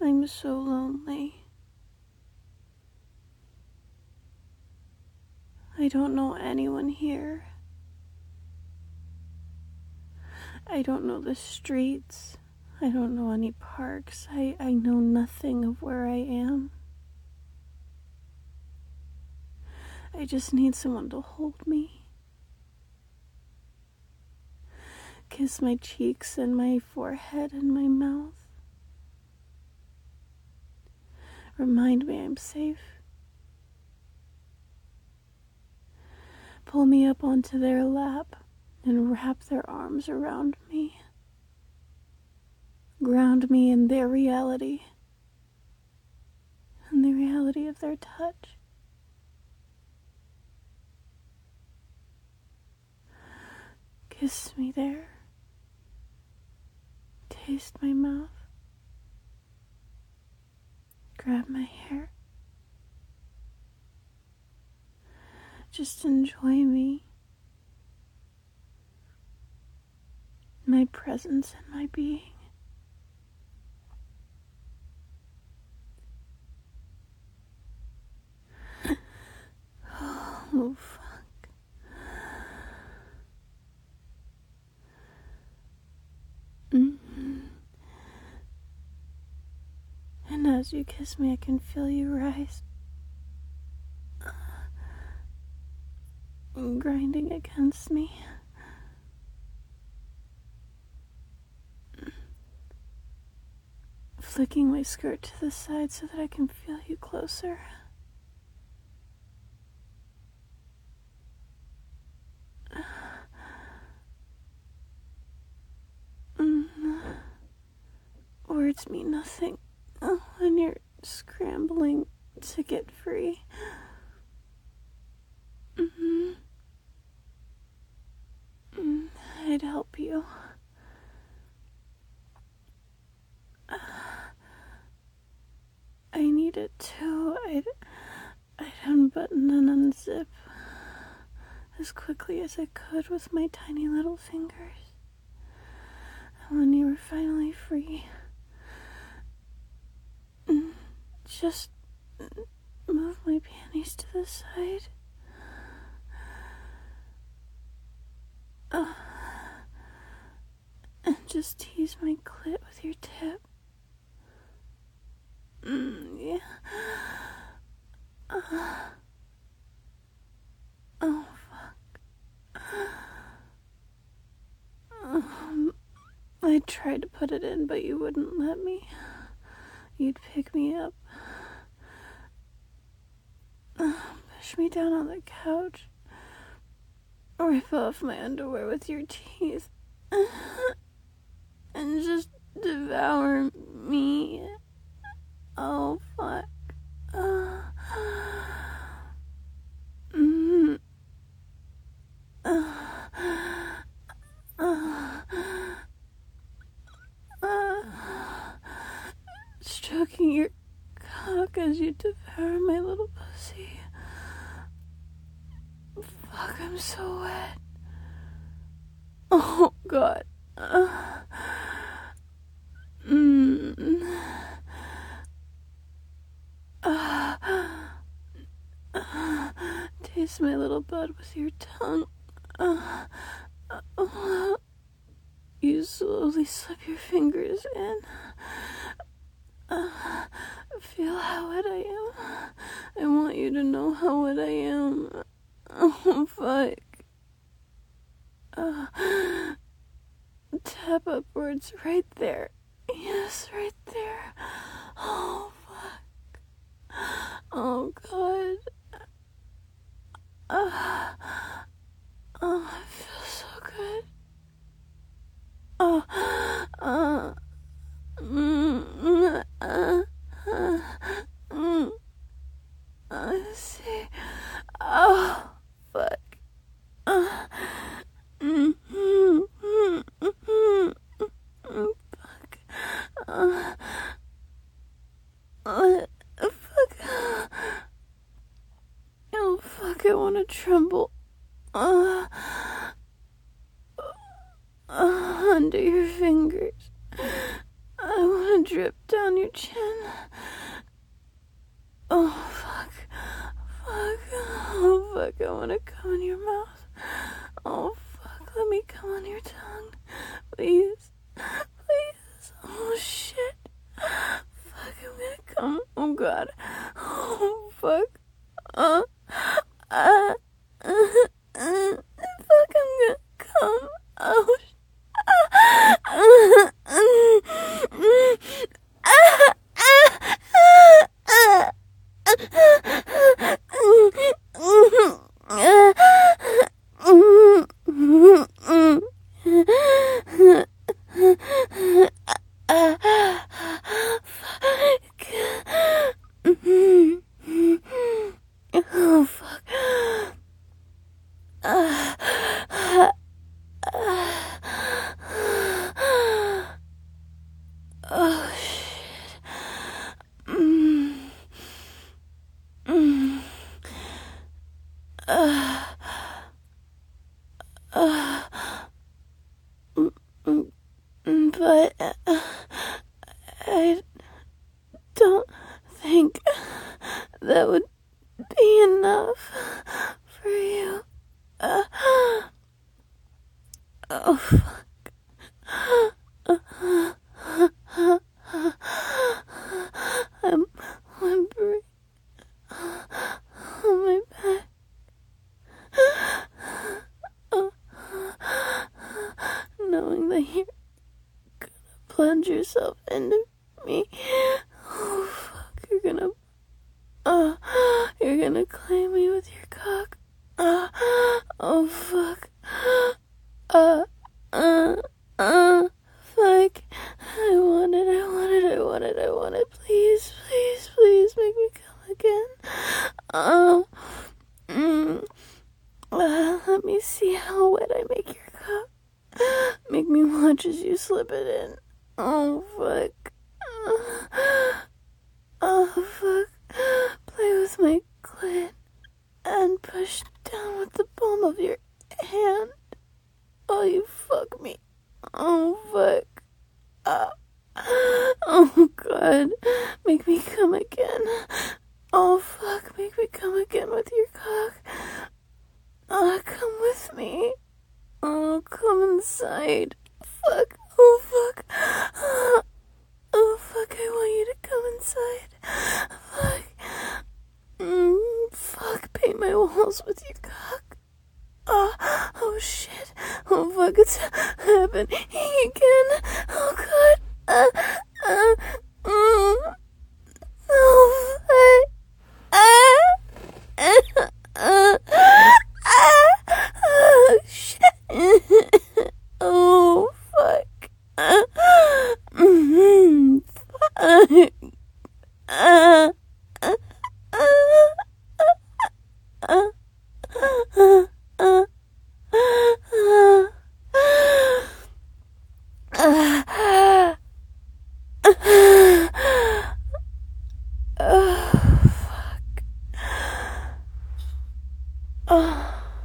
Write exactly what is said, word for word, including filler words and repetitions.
I'm so lonely. I don't know anyone here. I don't know the streets. I don't know any parks. I, I know nothing of where I am. I just need someone to hold me. Kiss my cheeks and my forehead and my mouth. Remind me I'm safe. Pull me up onto their lap and wrap their arms around me. Ground me in their reality and the reality of their touch. Kiss me there. Taste my mouth. Grab my hair. Just enjoy me. My presence and my being. Oh, fuck. Mm-hmm. And as you kiss me, I can feel you rise. Grinding against me. Flicking my skirt to the side so that I can feel you closer. Words mean nothing when you're scrambling to get free. Mm-hmm. I'd help you. I need it too. I'd, I'd unbutton and unzip as quickly as I could with my tiny little fingers. And when you were finally free, just move my panties to the side. Uh, and just tease my clit with your tip. Mm, yeah. Uh, oh, fuck. Um, I tried to put it in, but you wouldn't let me. You'd pick me up. Uh, push me down on the couch. Rip off my underwear with your teeth. And just devour me. Oh, fuck. Uh, mm, uh, uh, uh, stroking your cock as you devour my little pussy. Fuck, I'm so wet. Oh, God. Uh, mm. Uh, uh, taste my little bud with your tongue. Uh, uh, you slowly slip your fingers in. Uh, feel how wet I am. I want you to know how wet I am. Oh, fuck. Uh, tap upwards right there. Yes, right there. Oh, fuck. Oh, God. Uh, oh, I feel so good. Oh, uh, mm, uh, uh, mm, I see. Oh, fuck. Uh, mm, mm, mm, mm, mm, fuck. Uh, uh, fuck. Oh, fuck, I want to tremble. Uh, uh, under your fingers. I want to drip down your chin. Oh, fuck. Fuck. Oh, fuck. I want to come in your mouth. Oh, fuck. Let me come on your tongue. Please. Please. Oh, shit. Fuck. I'm gonna come. Oh, God. Oh, fuck. Uh. Uh. Uh. uh fuck. I'm gonna come. Oh, shit. Oh, fuck. Uh, oh, shit. Mm. Mm. Uh. Uh. Mm. But uh, I don't think that would be enough for you. Uh, oh, fuck. I'm whimpering on my back. Knowing that you're gonna plunge yourself into me. Oh, fuck. You're gonna... Uh, you're gonna claim me with your cock. Uh, oh, fuck. Uh, uh, uh, fuck. I want it, I want it, I want it, I want it. Please, please, please make me come again. Um, mm, uh, let me see how wet I make your cock. Make me watch as you slip it in. Oh, fuck. Uh, oh, fuck. Play with my clit and push down with the palm of your hand. Oh, you fuck me. Oh, fuck. Uh, oh, God. Make me come again. Oh, fuck. Make me come again with your cock. Oh, come with me. Oh, come inside. Fuck. Oh, fuck. Oh, fuck. I want you to come inside. Fuck. Mm, fuck. Paint my walls with your cock. Oh, oh, shit. Oh, fuck. It's happening again. Oh, God. Uh, uh, mm. Oh, fuck. Uh, uh, uh, uh, oh, shit. Oh, fuck. Uh, mm, fuck. Uh, uh, uh, uh, uh, uh, uh, uh, uh,